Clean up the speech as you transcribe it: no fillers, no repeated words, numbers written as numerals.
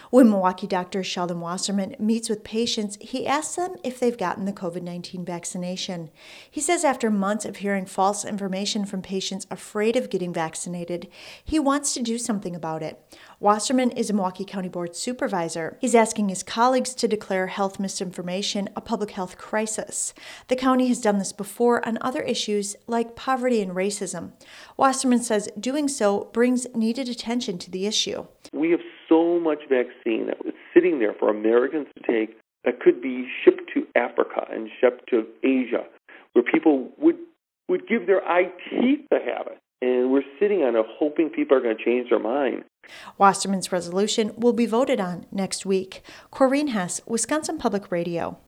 When Milwaukee doctor Sheldon Wasserman meets with patients, he asks them if they've gotten the COVID-19 vaccination. He says after months of hearing false information from patients afraid of getting vaccinated, he wants to do something about it. Wasserman is a Milwaukee County Board supervisor. He's asking his colleagues to declare health misinformation a public health crisis. The county has done this before on other issues like poverty and racism. Wasserman says doing so brings needed attention to the issue. We have so much vaccine that was sitting there for Americans to take that could be shipped to Africa and shipped to Asia, where people would give their eye teeth to have it. And we're sitting on it hoping people are going to change their mind. Wasserman's resolution will be voted on next week. Corrine Hess, Wisconsin Public Radio.